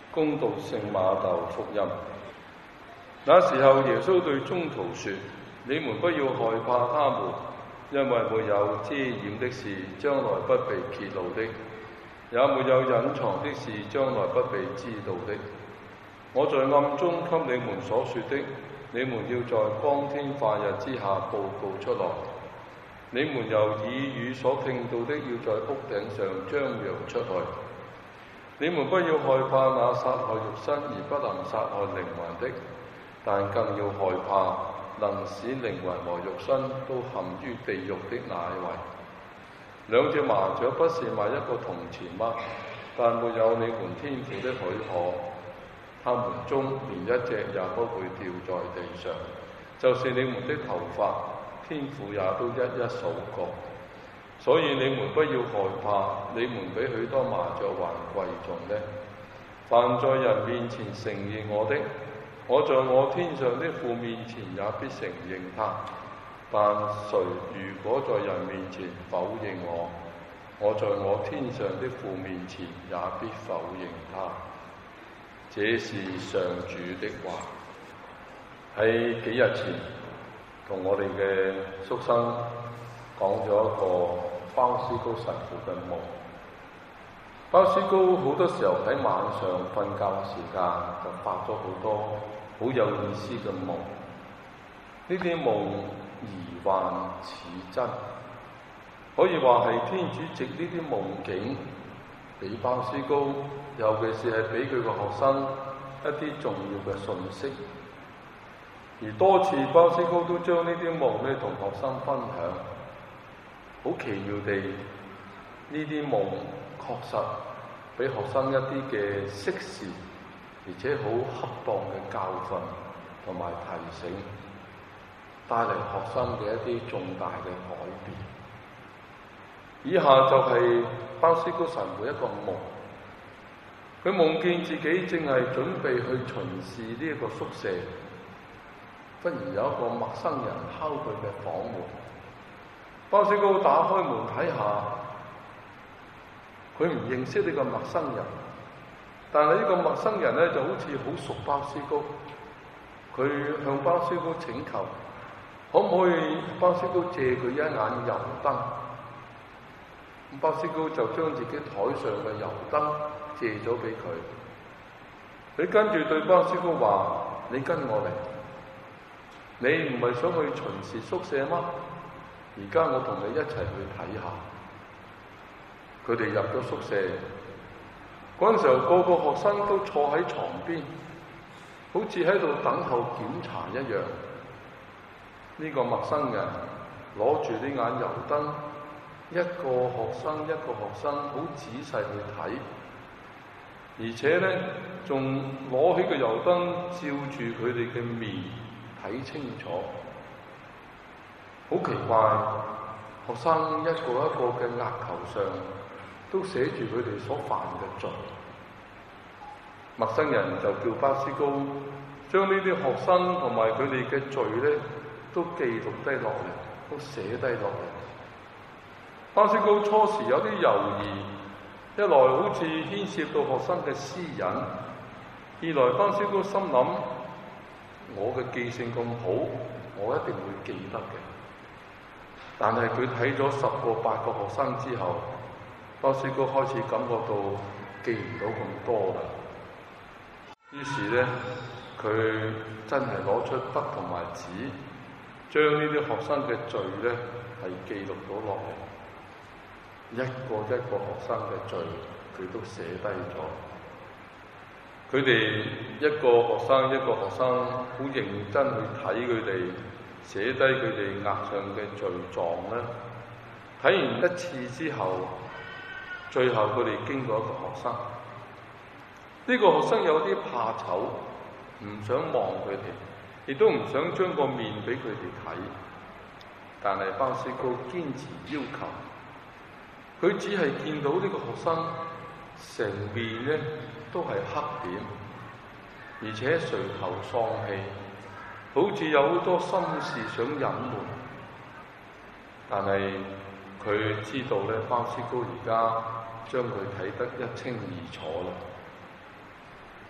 恭讀聖馬竇福音。那時候，耶穌對宗徒說：你們不要害怕他們，因為沒有遮掩的事將來不被揭露的，也沒有隱藏的事將來不被知道的。我在暗中給你們所說的，你們要在光天化日之下報告出來。你們由耳語所聽到的，要在屋頂上張揚出去。你們不要害怕那殺害肉身而不能殺害靈魂的，但更要害怕能使靈魂和肉身都陷於地獄的那一位。兩隻麻雀不是賣一個銅錢嗎？但沒有你們天父的許可，他們中連一隻也不會掉在地上。就是你們的頭髮，天父也都一一數過。所以你們不要害怕，你們比許多麻雀還貴重呢。凡在人面前承認我的，我在我天上的父面前也必承認他。但誰如果在人面前否認我，我在我天上的父面前也必否認他。這是上主的話。喺幾日前，同我哋嘅宿生講咗一個鮑思高神父嘅夢。鮑思高好多時候喺晚上瞓覺嘅時間就發咗好多好有意思嘅夢。呢啲夢疑幻似真，可以話係天主藉呢啲夢境俾鮑思高，尤其是係俾佢個學生一啲重要嘅訊息。而多次鮑思高都將呢啲夢咧同學生分享。好奇妙地，呢啲夢確實俾學生一啲嘅適時，而且好恰當嘅教訓同埋提醒，帶嚟學生嘅一啲重大嘅改變。以下就係鮑思高神父一個夢，佢夢見自己正係準備去巡視呢一個宿舍，忽然有一個陌生人敲佢嘅房門。鮑思高打開門睇下，佢唔認識呢個陌生人，但係呢個陌生人咧就好似好熟鮑思高。佢向鮑思高請求，可唔可以鮑思高借佢一眼油燈？咁鮑思高就將自己台上嘅油燈借咗俾佢。佢跟住對鮑思高話：你跟我嚟，你唔係想去巡視宿舍嗎？而家我同你一齊去睇下。佢哋入咗宿舍，嗰陣時候個個學生都坐喺床邊，好似喺度等候檢查一樣。呢個陌生人攞住呢眼油燈，一個學生一個學生好仔細去睇，而且咧仲攞起個油燈照住佢哋嘅面睇清楚。好奇怪，學生一個一個嘅額頭上都寫住佢哋所犯嘅罪。陌生人就叫鮑思高將呢啲學生同埋佢哋嘅罪咧都記錄低落嚟，都寫低落嚟。鮑思高初時有啲猶豫，一來好似牽涉到學生嘅私隱，二來鮑思高心諗，我嘅記性咁好，我一定會記得嘅。但係佢睇咗10個8個學生之後，鮑思高開始感覺到記唔到咁多啦。於是咧，佢真係攞出筆同埋紙，將呢啲學生嘅罪咧係記錄到落嚟。一個一個學生嘅罪，佢都寫低咗。佢哋一個學生一個學生好認真去睇佢哋。寫低佢哋額上嘅罪狀咧，睇完一次之後，最後佢哋經過一個學生。呢個學生有啲怕醜，唔想望佢哋，亦都唔想將個面俾佢哋睇。但係鮑思高堅持要求，佢只係見到呢個學生成面咧都係黑點，而且垂頭喪氣。好似有好多心事想隱瞞，但係佢知道咧，鮑思高而家將佢睇得一清二楚啦。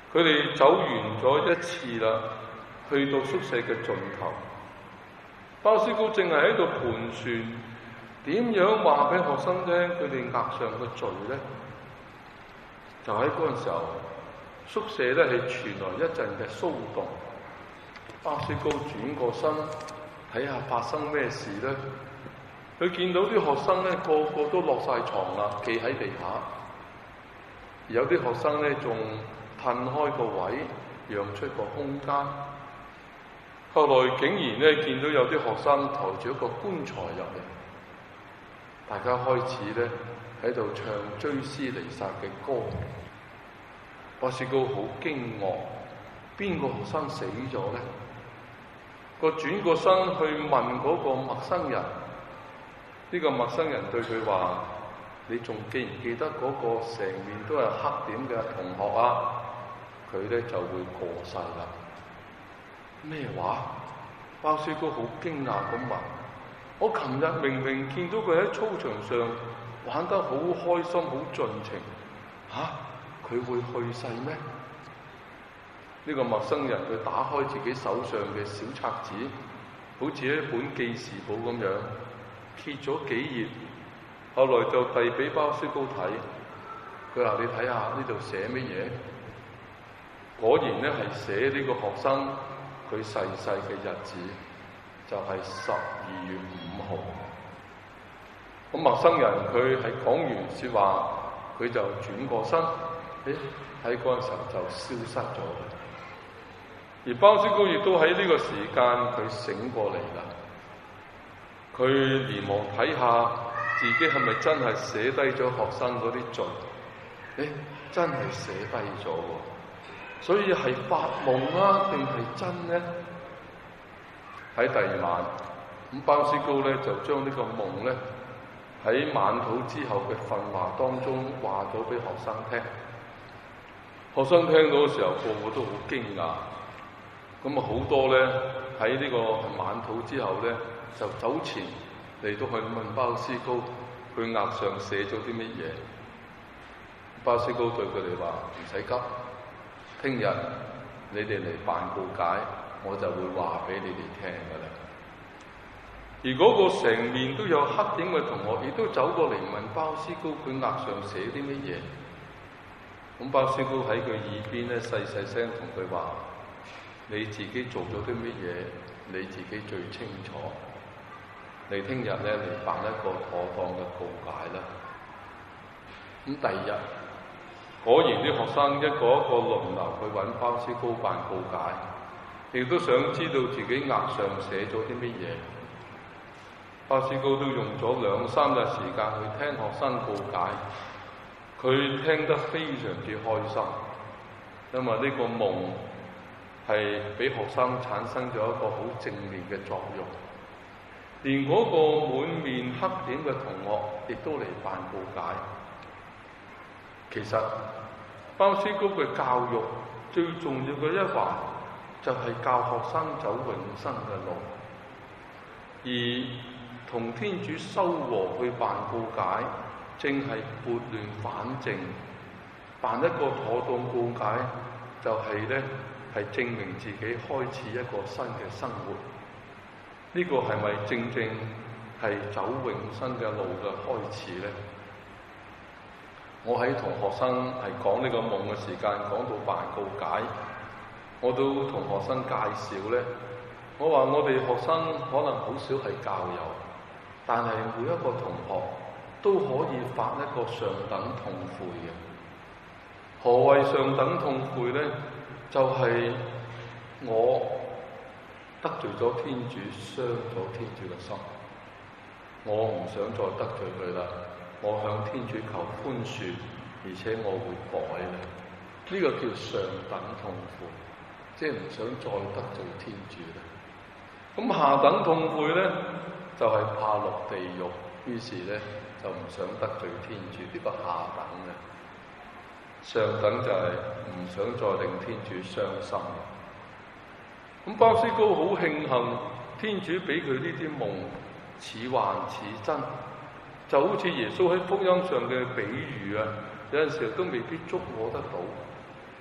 佢哋走完咗一次啦，去到宿舍嘅盡頭，鮑思高正係喺度盤算點樣話俾學生聽佢哋額上嘅罪呢？就喺嗰陣時候，宿舍咧係傳來一陣嘅騷動。鮑思高轉過身睇下發生咩事呢？佢見到啲學生咧個個都落晒床啦，企喺地下，有啲學生咧仲褪開個位，讓出個空間。後來竟然咧見到有啲學生抬住一個棺材入嚟，大家開始咧喺度唱追思彌撒嘅歌。鮑思高好驚愕，邊個學生死咗呢？個轉過身去問嗰個陌生人，呢個陌生人對佢話：你仲記唔記得嗰個成面都係黑點嘅同學啊？佢咧就會過世啦。咩話？鮑思高好驚訝咁問：我琴日明明見到佢喺操場上玩得好開心、好盡情，佢會去世咩？呢個陌生人佢打開自己手上嘅小冊子，好似一本記事簿咁樣，揭咗幾頁，後來就遞俾鮑思高睇。佢話：你睇下呢度寫乜嘢？果然咧係寫呢個學生佢逝世嘅日子，就係12月5號。咁陌生人佢係講完説話，佢就轉過身，喺嗰陣時候就消失咗。而鮑思高亦都喺呢個時間佢醒過嚟啦。佢連忙睇下自己係咪真係寫低咗學生嗰啲罪？真係寫低咗喎。所以係發夢啊，定係真呢？喺第二晚，鮑思高咧就將呢個夢咧喺晚禱之後嘅訓話當中話咗俾學生聽。學生聽到嘅時候，個個都好驚訝。咁好多咧喺呢個晚禱之後咧，就走前嚟到去問鮑思高，佢額上寫咗啲乜嘢？鮑思高對佢哋話：唔使急，聽日你哋嚟辦告解，我就會話俾你哋聽㗎啦。而嗰個成面都有黑點嘅同學，亦都走過嚟問鮑思高，佢額上寫啲乜嘢？咁鮑思高喺佢耳邊咧細細聲同佢話：你自己做咗啲乜嘢，你自己最清楚。你聽日咧嚟辦一個妥當嘅告解啦。咁第二日，果然啲學生一個一個輪流去揾鮑思高辦告解，亦都想知道自己額上寫咗啲乜嘢。鮑思高都用咗2-3日時間去聽學生告解，佢聽得非常之開心，因為呢個夢係俾學生產生咗一個好正面嘅作用。連嗰個滿面黑點嘅同學亦都嚟辦告解。其實鮑思高嘅教育最重要嘅一環就係教學生走永生嘅路，而同天主修和去辦告解，正係撥亂反正，辦一個妥當告解，就係證明自己開始一個新嘅生活。呢個係咪正正係走永生嘅路嘅開始呢？我喺同學生係講呢個夢嘅時間，講到辦告解，我都同學生介紹呢。我話我哋學生可能好少係教友，但係每一個同學都可以發一個上等痛悔嘅。何謂上等痛悔呢？就係我得罪咗天主，傷咗天主嘅心，我唔想再得罪佢啦。我向天主求寬恕，而且我會改咧。呢個叫上等痛悔，即係唔想再得罪天主啦。咁下等痛悔咧，就係怕落地獄，於是咧就唔想得罪天主。呢個下等嘅，上等就係唔想再令天主傷心。咁鮑思高好慶幸天主俾佢呢啲夢似幻似真，就好似耶穌喺福音上嘅比喻啊，有陣時候都未必捉摸得到。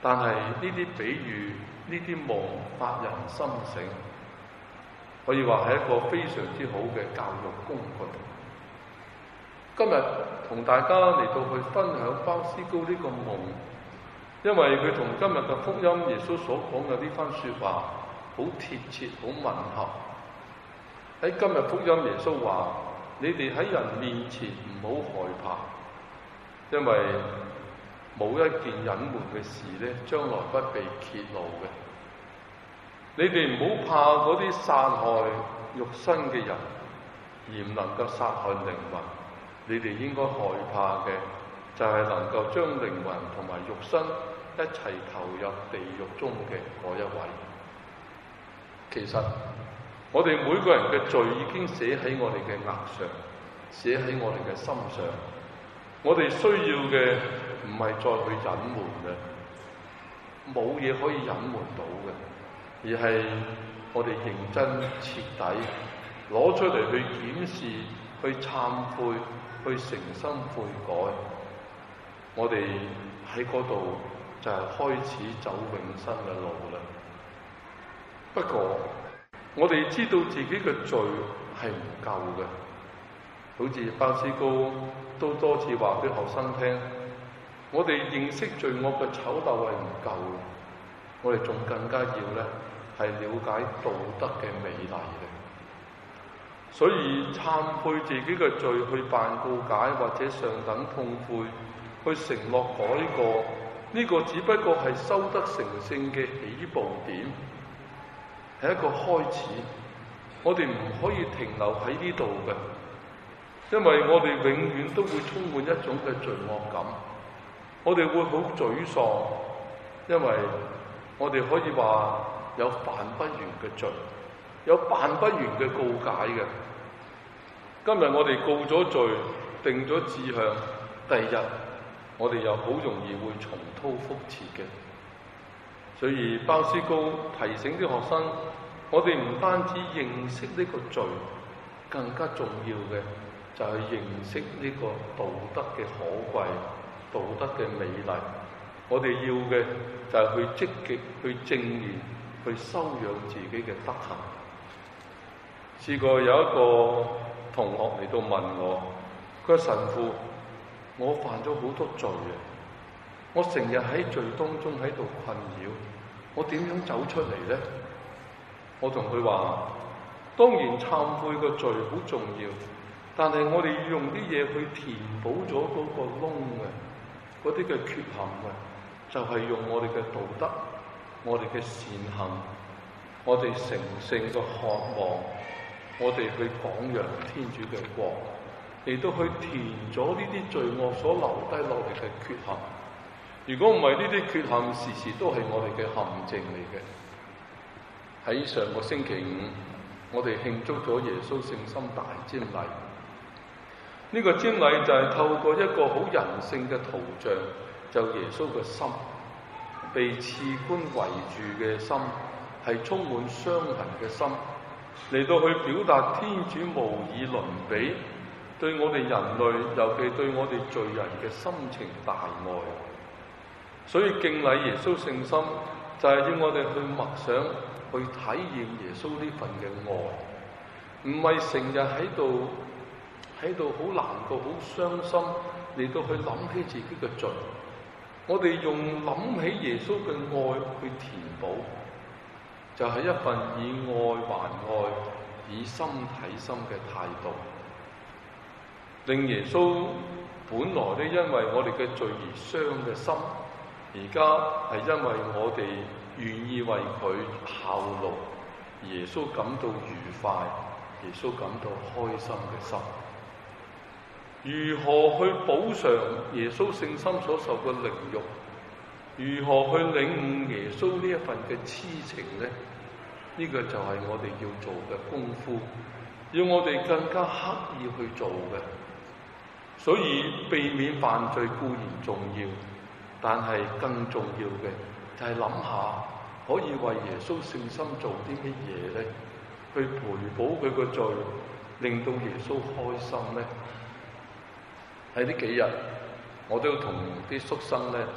但係呢啲比喻、呢啲夢發人心醒，可以話係一個非常之好嘅教育工具。今日同大家嚟到去分享鮑思高呢個夢，因為佢同今日嘅福音耶穌所講嘅呢番說話好貼切、好吻合。喺今日福音耶穌話：你哋喺人面前唔好害怕，因為冇一件隱瞞嘅事咧，將來不被揭露嘅。你哋唔好怕嗰啲殺害肉身嘅人，而唔能夠殺害靈魂。你哋應該害怕嘅就係能夠將靈魂同埋肉身一齊投入地獄中嘅嗰一位。其實我哋每個人嘅罪已經寫喺我哋嘅額上，寫喺我哋嘅心上。我哋需要嘅唔係再去隱瞞嘅，冇嘢可以隱瞞到嘅，而係我哋認真徹底攞出嚟去檢視、去懺悔、去誠心悔改。我哋喺嗰度就係開始走永生嘅路啦。不過我哋知道自己嘅罪係唔夠嘅，好似鮑思高都多次話俾學生聽，我哋認識罪惡嘅醜陋係唔夠嘅，我哋仲更加要咧係了解道德嘅美麗嘅。所以懺悔自己嘅罪，去辦告解或者上等痛悔，去承諾改過，呢個只不過係修德成聖嘅起步點，係一個開始。我哋唔可以停留喺呢度嘅，因為我哋永遠都會充滿一種嘅罪惡感，我哋會好沮喪，因為我哋可以話有犯不完嘅罪，有辦不完嘅告解嘅。今日我哋告咗罪，定咗志向，第二日我哋又好容易會重蹈覆轍嘅。所以鮑思高提醒啲學生，我哋唔單止認識呢個罪，更加重要嘅就係認識呢個道德嘅可貴、道德嘅美麗。我哋要嘅就係去積極、去正面、去修養自己嘅德行。試過有一個同學嚟到問我，佢話神父，我犯咗好多罪啊！我成日喺罪當中喺度困擾，我點樣走出嚟呢？我同佢話，當然懺悔個罪好重要，但係我哋要用啲嘢去填補咗嗰個窿嘅，嗰啲嘅缺陷嘅，就係用我哋嘅道德，我哋嘅善行，我哋成聖嘅渴望，我哋去講揚天主嘅國，嚟到去填咗呢啲罪惡所留低落嚟嘅缺陷。如果唔係呢啲缺陷，時時都係我哋嘅陷阱嚟嘅。喺上個星期五，我哋慶祝咗耶穌聖心大瞻禮。呢個瞻禮就係透過一個好人性嘅圖像，就耶穌嘅心，被刺冠圍住嘅心，係充滿傷痕嘅心，嚟到去表達天主無以倫比對我哋人類，尤其對我哋罪人嘅深情大愛。所以敬禮耶穌聖心，就係要我哋去默想，去體驗耶穌呢份嘅愛，唔係成日喺度好難過、好傷心，嚟到去諗起自己嘅罪。我哋用諗起耶穌嘅愛去填補，就係一份以愛還愛、以心睇心嘅態度，令耶穌本來咧因為我哋嘅罪而傷嘅心，而家係因為我哋願意為佢效勞，耶穌感到愉快，耶穌感到開心嘅心。如何去補償耶穌聖心所受嘅凌辱？如何去領悟耶穌呢一份嘅痴情呢？呢個就係我哋要做嘅功夫，要我哋更加刻意去做嘅。所以避免犯罪固然重要，但係更重要嘅就係諗下可以為耶穌聖心做啲乜嘢呢？去賠補佢個罪，令到耶穌開心呢？喺呢幾日，我都同啲宿生咧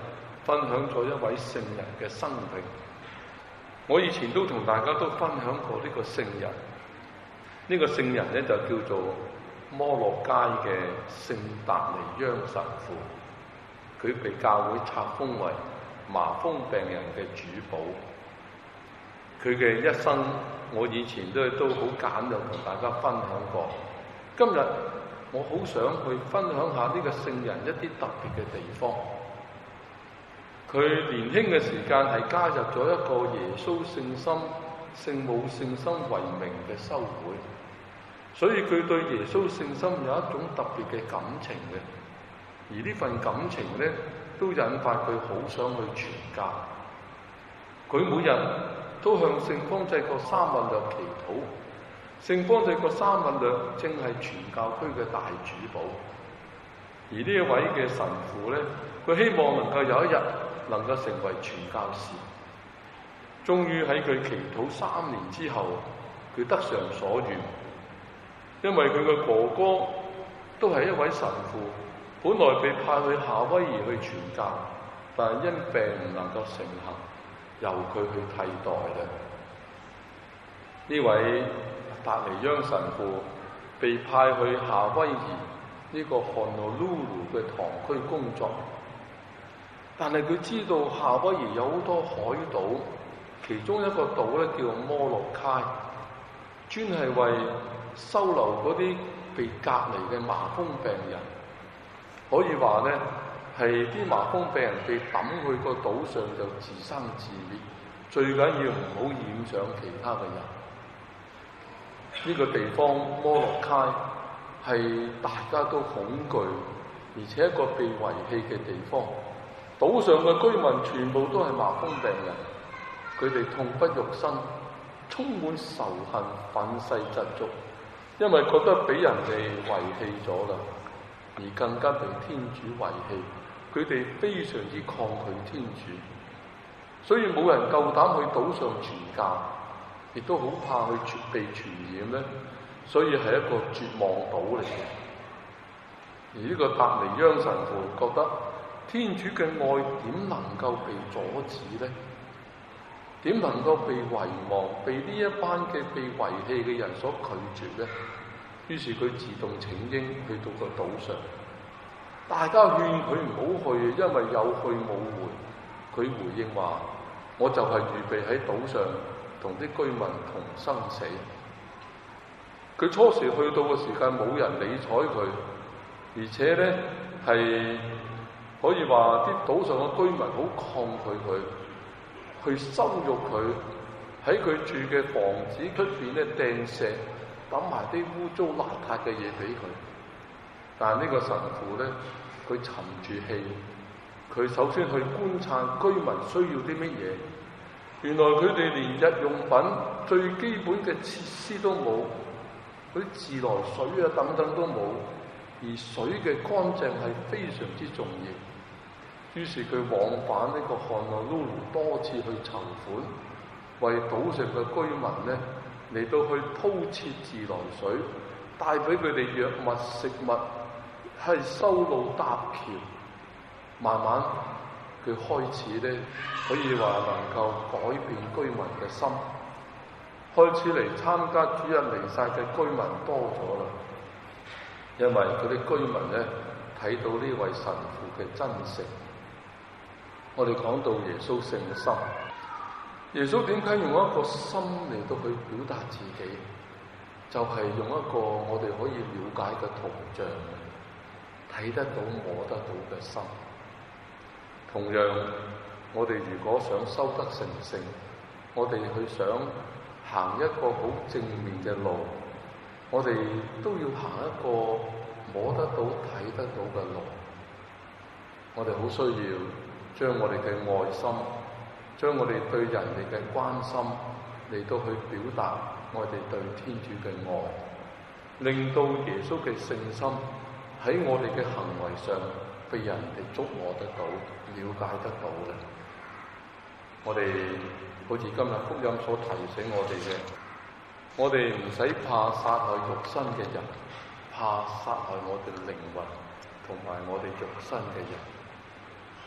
分享咗一位聖人嘅生命。我以前都同大家都分享過呢個聖人，呢個聖人咧就叫做摩洛街嘅聖達尼央神父，佢被教會冊封為麻風病人嘅主保。佢嘅一生，我以前都好簡略同大家分享過。今日我好想去分享下呢個聖人一啲特別嘅地方。佢年輕嘅時間係加入咗一個耶穌聖心、聖母聖心為名嘅修會，所以佢對耶穌聖心有一種特別嘅感情嘅。而呢份感情咧，都引發佢好想去傳教。佢每日都向聖方濟各三文略祈禱。聖方濟各三文略正係傳教區嘅大主保。而呢一位嘅神父咧，佢希望能夠有一日能夠成為傳教士。終於喺佢祈禱3年之後，佢得償所願。因為佢嘅哥哥都係一位神父，本來被派去夏威夷去傳教，但係因病唔能夠成行，由佢去替代啦。呢位達尼央神父被派去夏威夷呢個 Honolulu 嘅堂區工作，但係佢知道夏威夷有好多海島，其中一個島咧叫摩洛卡，專係為收留嗰啲被隔離嘅麻風病人。可以話咧，係啲麻風病人被抌去個島上就自生自滅，最緊要唔好染上其他嘅人。呢個地方摩洛卡係大家都恐懼，而且一個被遺棄嘅地方。島上嘅居民全部都係麻風病人，佢哋痛不欲生，充滿仇恨、憤世嫉俗，因為覺得俾人哋遺棄咗啦，而更加被天主遺棄。佢哋非常之抗拒天主，所以冇人夠膽去島上傳教，亦都好怕去被傳染咧，所以係一個絕望島嚟嘅。而呢個達尼央神父覺得天主嘅愛點能夠被阻止呢？點能夠被遺忘，被呢一班嘅被遺棄嘅人所拒絕呢？於是佢自動請纓去到個島上，大家勸佢唔好去，因為有去冇回。佢回應話：我就係預備喺島上同啲居民同生死。佢初時去到嘅時間冇人理睬佢，而且咧係可以話啲島上嘅居民好抗拒佢，去羞辱佢，喺佢住嘅房子出邊咧掟石，抌埋啲污糟邋遢嘅嘢俾佢。但係呢個神父咧，佢沉住氣，佢首先去觀察居民需要啲乜嘢。原來佢哋連日用品最基本嘅設施都冇，嗰啲自來水啊等等都冇，而水嘅乾淨係非常之重要。於是佢往返呢個漢諾魯魯多次去籌款，為島上嘅居民咧嚟到去鋪設自來水，帶俾佢哋藥物食物，係修路搭橋。慢慢佢開始咧可以話能夠改變居民嘅心，開始嚟參加主日彌撒嘅居民多咗啦。因為嗰啲居民咧睇到呢位神父嘅真誠。我哋講到耶穌聖心，耶穌點解用一個心嚟到去表達自己？就係用一個我哋可以了解嘅圖像，睇得到摸得到嘅心。同樣，我哋如果想修得成聖，我哋去想行一個好正面嘅路，我哋都要行一個摸得到睇得到嘅路。我哋好需要將我哋嘅愛心，將我哋對人哋嘅關心嚟到去表達我哋對天主嘅愛，令到耶穌嘅聖心喺我哋嘅行為上被人哋觸摸得到、了解得到嘅。我哋好似今日福音所提醒我哋嘅，我哋唔使怕殺害肉身嘅人，怕殺害我哋靈魂同埋我哋肉身嘅人。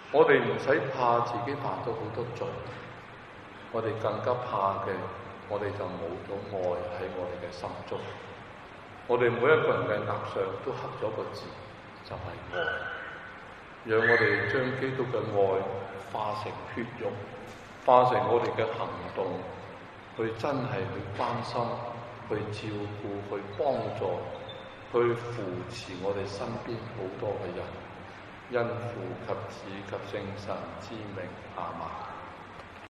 我哋唔使怕自己犯咗好多罪，我哋更加怕嘅，我哋就冇咗愛喺我哋嘅心中。我哋每一個人嘅額上都刻咗個字，就係愛。讓我哋將基督嘅愛化成血肉，化成我哋嘅行動，去真係去關心、去照顧、去幫助、去扶持我哋身邊好多嘅人。因父及子及聖神之名，阿們。